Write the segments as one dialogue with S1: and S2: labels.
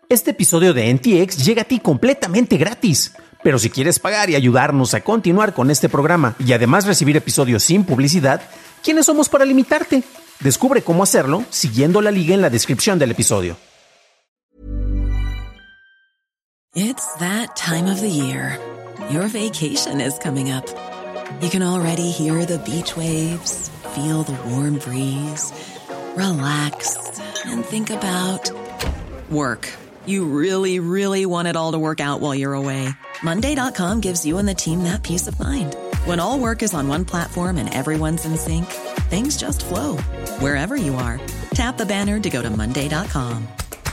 S1: Este episodio de NTX llega a ti completamente gratis. Pero si quieres pagar y ayudarnos a continuar con este programa y además recibir episodios sin publicidad, ¿quiénes somos para limitarte? Descubre cómo hacerlo siguiendo la liga en la descripción del episodio.
S2: It's that time of the year. Your vacation is coming up. You can already hear the beach waves, feel the warm breeze, relax, and think about work. You really, really want it all to work out while you're away. Monday.com gives you and the team that peace of mind. When all work is on one platform and everyone's in sync, things just flow. Wherever you are, tap the banner to go to Monday.com.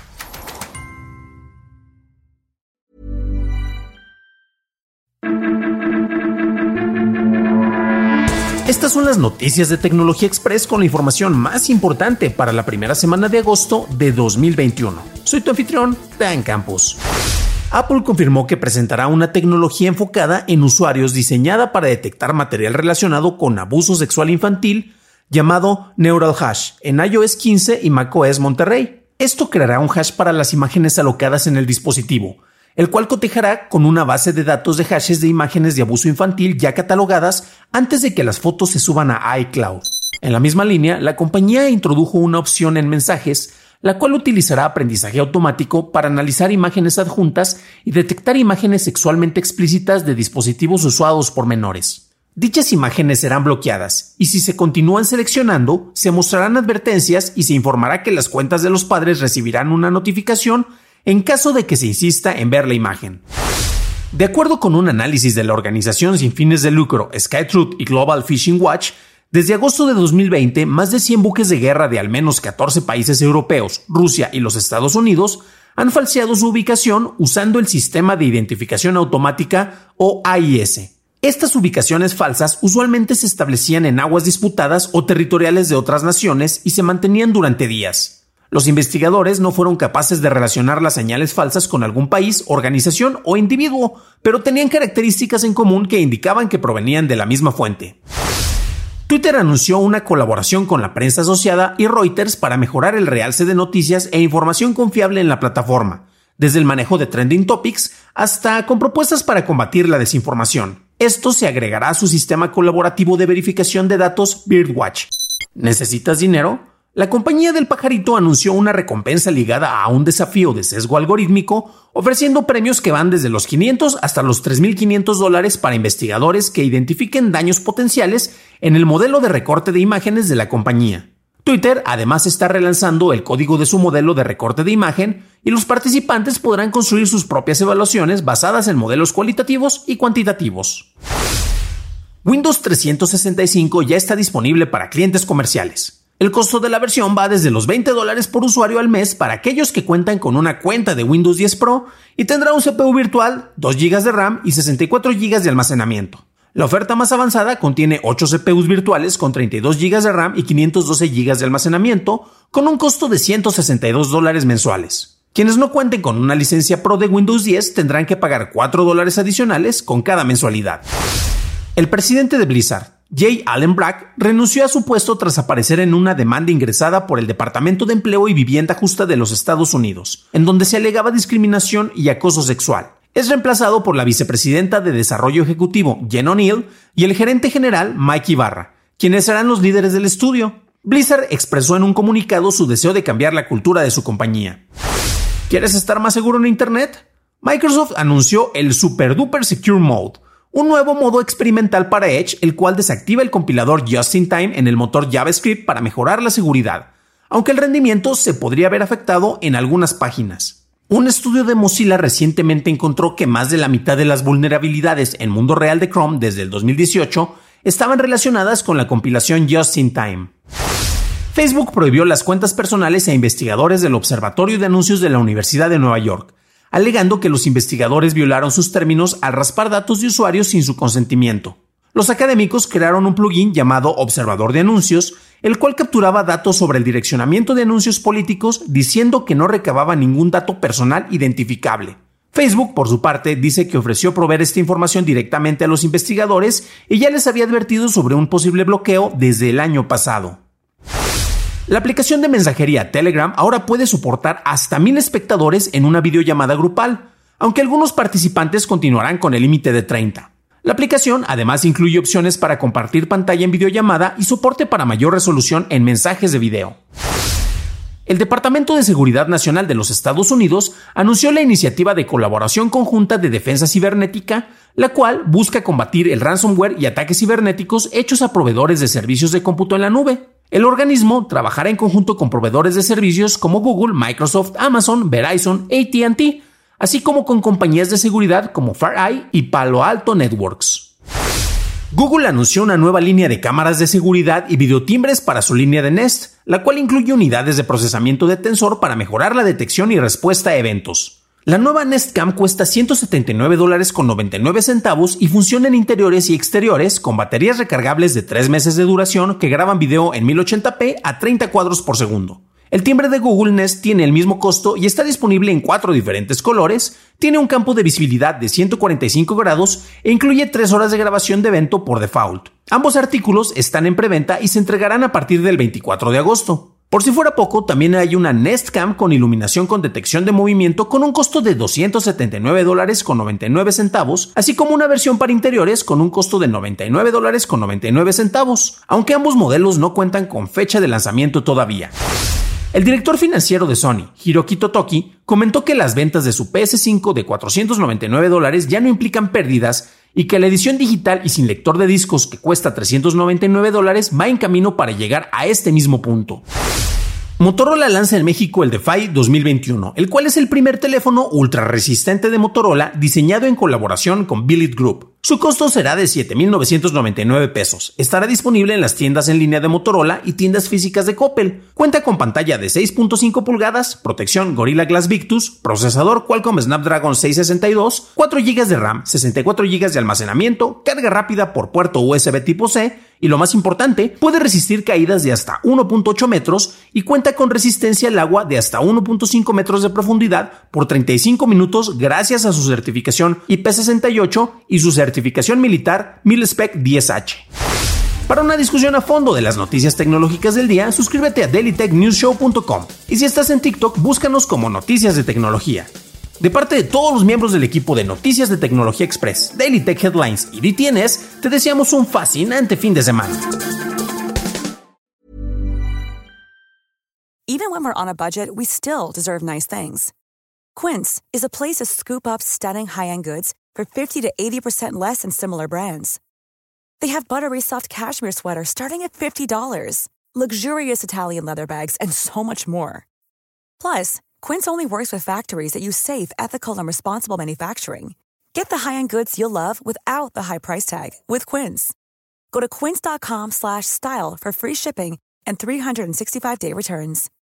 S1: Estas son las noticias de Tecnología Express con la información más importante para la primera semana de agosto de 2021. Soy tu anfitrión, Dan Campos. Apple confirmó que presentará una tecnología enfocada en usuarios diseñada para detectar material relacionado con abuso sexual infantil llamado Neural Hash en iOS 15 y macOS Monterrey. Esto creará un hash para las imágenes alocadas en el dispositivo, el cual cotejará con una base de datos de hashes de imágenes de abuso infantil ya catalogadas antes de que las fotos se suban a iCloud. En la misma línea, la compañía introdujo una opción en mensajes, la cual utilizará aprendizaje automático para analizar imágenes adjuntas y detectar imágenes sexualmente explícitas de dispositivos usados por menores. Dichas imágenes serán bloqueadas y si se continúan seleccionando, se mostrarán advertencias y se informará que las cuentas de los padres recibirán una notificación en caso de que se insista en ver la imagen. De acuerdo con un análisis de la organización sin fines de lucro SkyTruth y Global Fishing Watch, desde agosto de 2020, más de 100 buques de guerra de al menos 14 países europeos, Rusia y los Estados Unidos han falseado su ubicación usando el Sistema de Identificación Automática o AIS. Estas ubicaciones falsas usualmente se establecían en aguas disputadas o territoriales de otras naciones y se mantenían durante días. Los investigadores no fueron capaces de relacionar las señales falsas con algún país, organización o individuo, pero tenían características en común que indicaban que provenían de la misma fuente. Twitter anunció una colaboración con la prensa asociada y Reuters para mejorar el realce de noticias e información confiable en la plataforma, desde el manejo de trending topics hasta con propuestas para combatir la desinformación. Esto se agregará a su sistema colaborativo de verificación de datos Birdwatch. ¿Necesitas dinero? La compañía del pajarito anunció una recompensa ligada a un desafío de sesgo algorítmico, ofreciendo premios que van desde los $500 hasta los $3,500 para investigadores que identifiquen daños potenciales en el modelo de recorte de imágenes de la compañía. Twitter además está relanzando el código de su modelo de recorte de imagen y los participantes podrán construir sus propias evaluaciones basadas en modelos cualitativos y cuantitativos. Windows 365 ya está disponible para clientes comerciales. El costo de la versión va desde los $20 por usuario al mes para aquellos que cuentan con una cuenta de Windows 10 Pro y tendrá un CPU virtual, 2 GB de RAM y 64 GB de almacenamiento. La oferta más avanzada contiene 8 CPUs virtuales con 32 GB de RAM y 512 GB de almacenamiento con un costo de $162 mensuales. Quienes no cuenten con una licencia Pro de Windows 10 tendrán que pagar $4 adicionales con cada mensualidad. El presidente de Blizzard, Jay Allen Brack, renunció a su puesto tras aparecer en una demanda ingresada por el Departamento de Empleo y Vivienda Justa de los Estados Unidos, en donde se alegaba discriminación y acoso sexual. Es reemplazado por la vicepresidenta de Desarrollo Ejecutivo, Jen O'Neill, y el gerente general, Mike Ibarra, quienes serán los líderes del estudio. Blizzard expresó en un comunicado su deseo de cambiar la cultura de su compañía. ¿Quieres estar más seguro en Internet? Microsoft anunció el Super Duper Secure Mode, un nuevo modo experimental para Edge, el cual desactiva el compilador Just-in-Time en el motor JavaScript para mejorar la seguridad, aunque el rendimiento se podría ver afectado en algunas páginas. Un estudio de Mozilla recientemente encontró que más de la mitad de las vulnerabilidades en mundo real de Chrome desde el 2018 estaban relacionadas con la compilación Just-in-Time. Facebook prohibió las cuentas personales a investigadores del Observatorio de Anuncios de la Universidad de Nueva York, alegando que los investigadores violaron sus términos al raspar datos de usuarios sin su consentimiento. Los académicos crearon un plugin llamado Observador de Anuncios, el cual capturaba datos sobre el direccionamiento de anuncios políticos diciendo que no recababa ningún dato personal identificable. Facebook, por su parte, dice que ofreció proveer esta información directamente a los investigadores y ya les había advertido sobre un posible bloqueo desde el año pasado. La aplicación de mensajería Telegram ahora puede soportar hasta 1000 espectadores en una videollamada grupal, aunque algunos participantes continuarán con el límite de 30. La aplicación además incluye opciones para compartir pantalla en videollamada y soporte para mayor resolución en mensajes de video. El Departamento de Seguridad Nacional de los Estados Unidos anunció la iniciativa de colaboración conjunta de defensa cibernética, la cual busca combatir el ransomware y ataques cibernéticos hechos a proveedores de servicios de cómputo en la nube. El organismo trabajará en conjunto con proveedores de servicios como Google, Microsoft, Amazon, Verizon, AT&T, así como con compañías de seguridad como FireEye y Palo Alto Networks. Google anunció una nueva línea de cámaras de seguridad y videotimbres para su línea de Nest, la cual incluye unidades de procesamiento de tensor para mejorar la detección y respuesta a eventos. La nueva Nest Cam cuesta $179.99 y funciona en interiores y exteriores con baterías recargables de 3 meses de duración que graban video en 1080p a 30 cuadros por segundo. El timbre de Google Nest tiene el mismo costo y está disponible en 4 diferentes colores, tiene un campo de visibilidad de 145 grados e incluye 3 horas de grabación de evento por default. Ambos artículos están en preventa y se entregarán a partir del 24 de agosto. Por si fuera poco, también hay una Nest Cam con iluminación con detección de movimiento con un costo de $279.99, así como una versión para interiores con un costo de $99.99, aunque ambos modelos no cuentan con fecha de lanzamiento todavía. El director financiero de Sony, Hiroki Totoki, comentó que las ventas de su PS5 de $499 ya no implican pérdidas y que la edición digital y sin lector de discos que cuesta $399 va en camino para llegar a este mismo punto. Motorola lanza en México el DeFi 2021, el cual es el primer teléfono ultra resistente de Motorola diseñado en colaboración con Billit Group. Su costo será de $7,999. Estará disponible en las tiendas en línea de Motorola y tiendas físicas de Coppel. Cuenta con pantalla de 6.5 pulgadas, protección Gorilla Glass Victus, procesador Qualcomm Snapdragon 662, 4 GB de RAM, 64 GB de almacenamiento, carga rápida por puerto USB tipo C y, lo más importante, puede resistir caídas de hasta 1.8 metros y cuenta con resistencia al agua de hasta 1.5 metros de profundidad por 35 minutos gracias a su certificación IP68 y su certificación militar Mil-Spec 10H. Para una discusión a fondo de las noticias tecnológicas del día, suscríbete a dailytechnewsshow.com y si estás en TikTok, búscanos como Noticias de Tecnología. De parte de todos los miembros del equipo de Noticias de Tecnología Express, Daily Tech Headlines y DTNS, te deseamos un fascinante fin de semana.
S3: Even when we're on a budget, we still deserve nice things. Quince is a place to scoop up stunning high-end goods for 50 to 80% less than similar brands. They have buttery soft cashmere sweaters starting at $50, luxurious Italian leather bags, and so much more. Plus, Quince only works with factories that use safe, ethical, and responsible manufacturing. Get the high-end goods you'll love without the high price tag with Quince. Go to quince.com/style for free shipping and 365-day returns.